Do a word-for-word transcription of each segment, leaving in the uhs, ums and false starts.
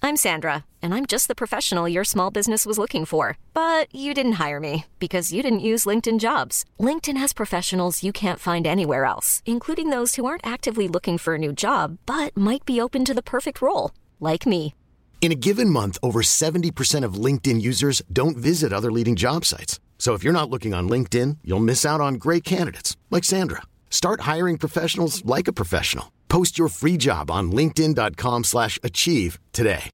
I'm Sandra, and I'm just the professional your small business was looking for. But you didn't hire me because you didn't use LinkedIn Jobs. LinkedIn has professionals you can't find anywhere else, including those who aren't actively looking for a new job, but might be open to the perfect role, like me. In a given month, over seventy percent of LinkedIn users don't visit other leading job sites. So if you're not looking on LinkedIn, you'll miss out on great candidates like Sandra. Start hiring professionals like a professional. Post your free job on linkedin.com slash achieve today.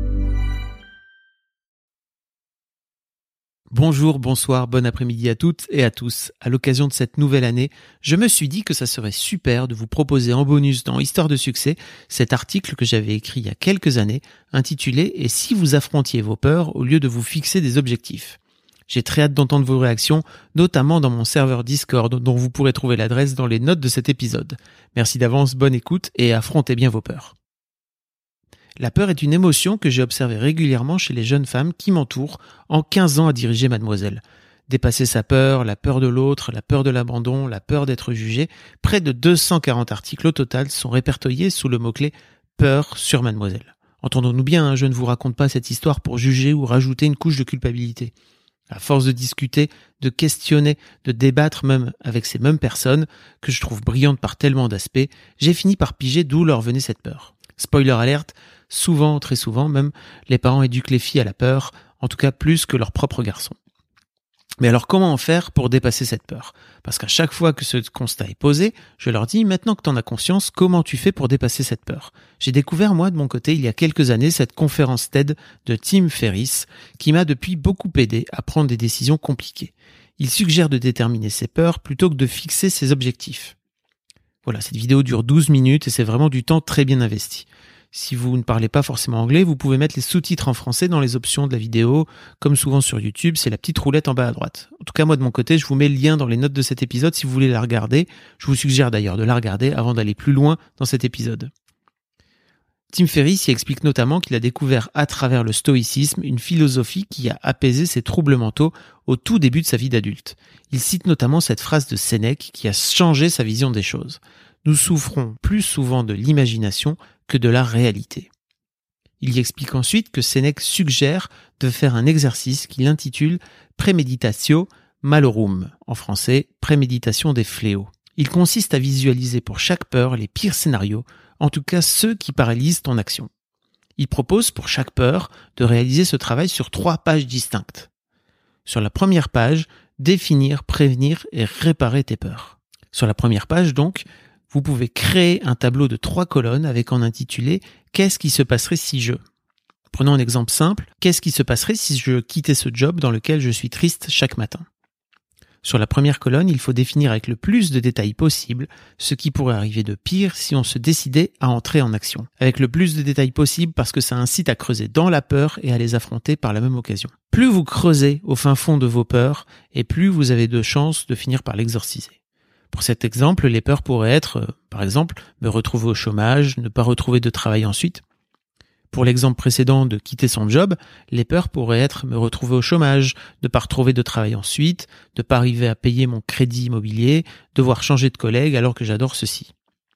Bonjour, bonsoir, bon après-midi à toutes et à tous. À l'occasion de cette nouvelle année, je me suis dit que ça serait super de vous proposer en bonus dans Histoire de succès cet article que j'avais écrit il y a quelques années, intitulé « Et si vous affrontiez vos peurs au lieu de vous fixer des objectifs ?» J'ai très hâte d'entendre vos réactions, notamment dans mon serveur Discord dont vous pourrez trouver l'adresse dans les notes de cet épisode. Merci d'avance, bonne écoute et affrontez bien vos peurs. La peur est une émotion que j'ai observée régulièrement chez les jeunes femmes qui m'entourent en quinze ans à diriger Mademoiselle. Dépasser sa peur, la peur de l'autre, la peur de l'abandon, la peur d'être jugé, près de deux cent quarante articles au total sont répertoriés sous le mot-clé « peur sur Mademoiselle ». Entendons-nous bien, hein, je ne vous raconte pas cette histoire pour juger ou rajouter une couche de culpabilité. À force de discuter, de questionner, de débattre même avec ces mêmes personnes, que je trouve brillantes par tellement d'aspects, j'ai fini par piger d'où leur venait cette peur. Spoiler alerte, souvent, très souvent même, les parents éduquent les filles à la peur, en tout cas plus que leurs propres garçons. Mais alors comment en faire pour dépasser cette peur ? Parce qu'à chaque fois que ce constat est posé, je leur dis, maintenant que tu en as conscience, comment tu fais pour dépasser cette peur ? J'ai découvert moi de mon côté il y a quelques années cette conférence TED de Tim Ferriss qui m'a depuis beaucoup aidé à prendre des décisions compliquées. Il suggère de déterminer ses peurs plutôt que de fixer ses objectifs. Voilà, cette vidéo dure douze minutes et c'est vraiment du temps très bien investi. Si vous ne parlez pas forcément anglais, vous pouvez mettre les sous-titres en français dans les options de la vidéo. Comme souvent sur YouTube, c'est la petite roulette en bas à droite. En tout cas, moi de mon côté, je vous mets le lien dans les notes de cet épisode si vous voulez la regarder. Je vous suggère d'ailleurs de la regarder avant d'aller plus loin dans cet épisode. Tim Ferriss y explique notamment qu'il a découvert à travers le stoïcisme une philosophie qui a apaisé ses troubles mentaux au tout début de sa vie d'adulte. Il cite notamment cette phrase de Sénèque qui a changé sa vision des choses. Nous souffrons plus souvent de l'imagination que de la réalité. Il y explique ensuite que Sénèque suggère de faire un exercice qu'il intitule « Premeditatio malorum », en français « Préméditation des fléaux ». Il consiste à visualiser pour chaque peur les pires scénarios, en tout cas ceux qui paralysent ton action. Il propose pour chaque peur de réaliser ce travail sur trois pages distinctes. Sur la première page, définir, prévenir et réparer tes peurs. Sur la première page donc, vous pouvez créer un tableau de trois colonnes avec en intitulé « Qu'est-ce qui se passerait si je ?» Prenons un exemple simple. Qu'est-ce qui se passerait si je quittais ce job dans lequel je suis triste chaque matin ? Sur la première colonne, il faut définir avec le plus de détails possible ce qui pourrait arriver de pire si on se décidait à entrer en action. Avec le plus de détails possible parce que ça incite à creuser dans la peur et à les affronter par la même occasion. Plus vous creusez au fin fond de vos peurs et plus vous avez de chances de finir par l'exorciser. Pour cet exemple, les peurs pourraient être, euh, par exemple, me retrouver au chômage, ne pas retrouver de travail ensuite. Pour l'exemple précédent de quitter son job, les peurs pourraient être me retrouver au chômage, ne pas retrouver de travail ensuite, ne pas arriver à payer mon crédit immobilier, devoir changer de collègue alors que j'adore ceci.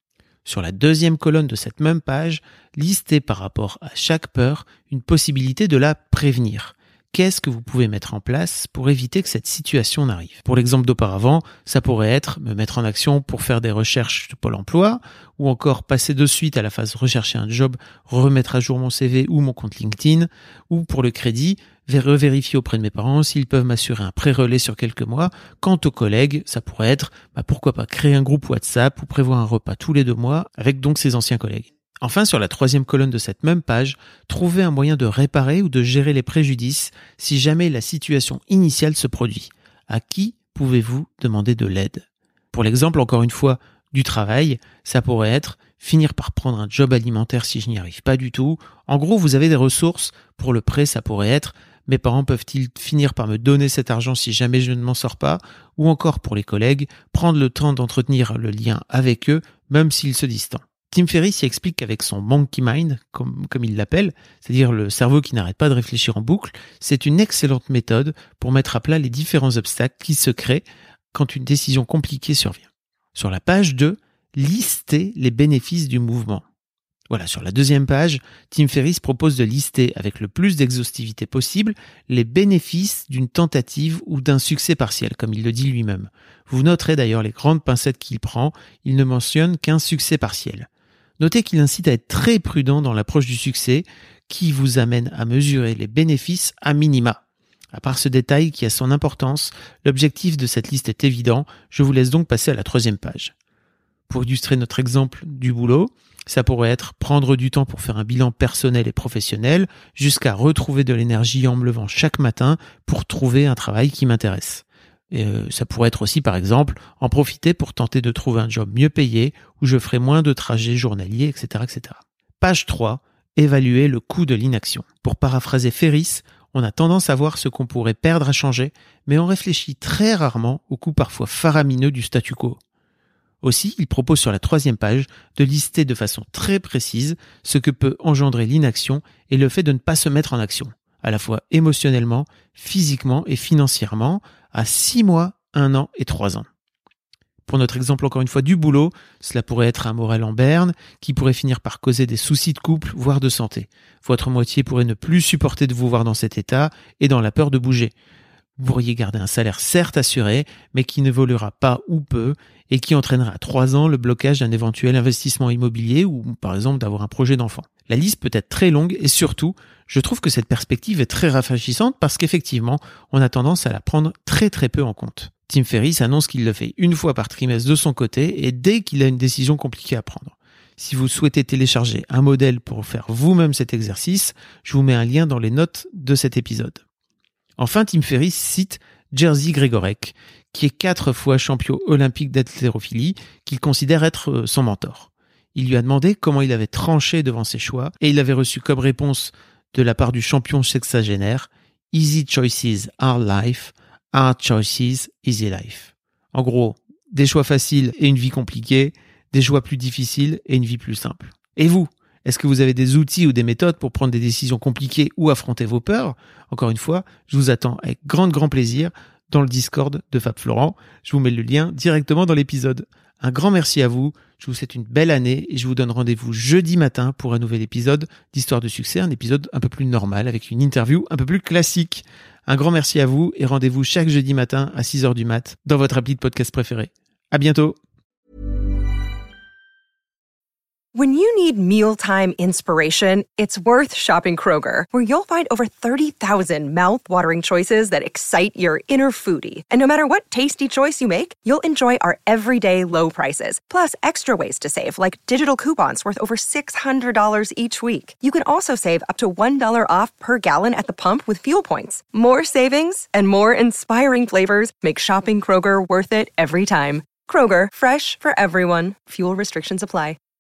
Sur la deuxième colonne de cette même page, listez par rapport à chaque peur une possibilité de la prévenir. Qu'est-ce que vous pouvez mettre en place pour éviter que cette situation n'arrive ? Pour l'exemple d'auparavant, ça pourrait être me mettre en action pour faire des recherches de Pôle emploi, ou encore passer de suite à la phase rechercher un job, remettre à jour mon C V ou mon compte LinkedIn, ou pour le crédit, revérifier auprès de mes parents s'ils peuvent m'assurer un prêt relais sur quelques mois. Quant aux collègues, ça pourrait être bah pourquoi pas créer un groupe WhatsApp ou prévoir un repas tous les deux mois avec donc ses anciens collègues. Enfin, sur la troisième colonne de cette même page, trouvez un moyen de réparer ou de gérer les préjudices si jamais la situation initiale se produit. À qui pouvez-vous demander de l'aide ? Pour l'exemple, encore une fois, du travail, ça pourrait être finir par prendre un job alimentaire si je n'y arrive pas du tout. En gros, vous avez des ressources. Pour le prêt, ça pourrait être mes parents peuvent-ils finir par me donner cet argent si jamais je ne m'en sors pas ? Ou encore pour les collègues, prendre le temps d'entretenir le lien avec eux, même s'ils se distendent. Tim Ferriss y explique qu'avec son monkey mind, comme, comme il l'appelle, c'est-à-dire le cerveau qui n'arrête pas de réfléchir en boucle, c'est une excellente méthode pour mettre à plat les différents obstacles qui se créent quand une décision compliquée survient. Sur la page deux, listez les bénéfices du mouvement. Voilà, sur la deuxième page, Tim Ferriss propose de lister avec le plus d'exhaustivité possible les bénéfices d'une tentative ou d'un succès partiel, comme il le dit lui-même. Vous noterez d'ailleurs les grandes pincettes qu'il prend, il ne mentionne qu'un succès partiel. Notez qu'il incite à être très prudent dans l'approche du succès, qui vous amène à mesurer les bénéfices à minima. À part ce détail qui a son importance, l'objectif de cette liste est évident, je vous laisse donc passer à la troisième page. Pour illustrer notre exemple du boulot, ça pourrait être prendre du temps pour faire un bilan personnel et professionnel, jusqu'à retrouver de l'énergie en me levant chaque matin pour trouver un travail qui m'intéresse. Et euh, ça pourrait être aussi, par exemple, en profiter pour tenter de trouver un job mieux payé, où je ferai moins de trajets journaliers, et cetera, et cetera. Page trois, évaluer le coût de l'inaction. Pour paraphraser Ferriss, on a tendance à voir ce qu'on pourrait perdre à changer, mais on réfléchit très rarement au coût parfois faramineux du statu quo. Aussi, il propose sur la troisième page de lister de façon très précise ce que peut engendrer l'inaction et le fait de ne pas se mettre en action, à la fois émotionnellement, physiquement et financièrement, à six mois, un an et trois ans. Pour notre exemple encore une fois du boulot, cela pourrait être un moral en berne qui pourrait finir par causer des soucis de couple, voire de santé. Votre moitié pourrait ne plus supporter de vous voir dans cet état et dans la peur de bouger. Vous pourriez garder un salaire certes assuré, mais qui n'évoluera pas ou peu et qui entraînera à trois ans le blocage d'un éventuel investissement immobilier ou par exemple d'avoir un projet d'enfant. La liste peut être très longue et surtout, je trouve que cette perspective est très rafraîchissante parce qu'effectivement, on a tendance à la prendre très très peu en compte. Tim Ferriss annonce qu'il le fait une fois par trimestre de son côté et dès qu'il a une décision compliquée à prendre. Si vous souhaitez télécharger un modèle pour faire vous-même cet exercice, je vous mets un lien dans les notes de cet épisode. Enfin, Tim Ferriss cite Jerzy Gregorek, qui est quatre fois champion olympique d'haltérophilie, qu'il considère être son mentor. Il lui a demandé comment il avait tranché devant ses choix et il avait reçu comme réponse de la part du champion sexagénaire « Easy choices are life, hard choices easy life ». En gros, des choix faciles et une vie compliquée, des choix plus difficiles et une vie plus simple. Et vous ? Est-ce que vous avez des outils ou des méthodes pour prendre des décisions compliquées ou affronter vos peurs ? Encore une fois, je vous attends avec grand grand plaisir dans le Discord de Fab Florent. Je vous mets le lien directement dans l'épisode. Un grand merci à vous, je vous souhaite une belle année et je vous donne rendez-vous jeudi matin pour un nouvel épisode d'Histoire de succès, un épisode un peu plus normal avec une interview un peu plus classique. Un grand merci à vous et rendez-vous chaque jeudi matin à six heures du mat dans votre appli de podcast préféré. À bientôt. When you need mealtime inspiration, it's worth shopping Kroger, where you'll find over thirty thousand mouth-watering choices that excite your inner foodie. And no matter what tasty choice you make, you'll enjoy our everyday low prices, plus extra ways to save, like digital coupons worth over six hundred dollars each week. You can also save up to one dollar off per gallon at the pump with fuel points. More savings and more inspiring flavors make shopping Kroger worth it every time. Kroger, fresh for everyone. Fuel restrictions apply.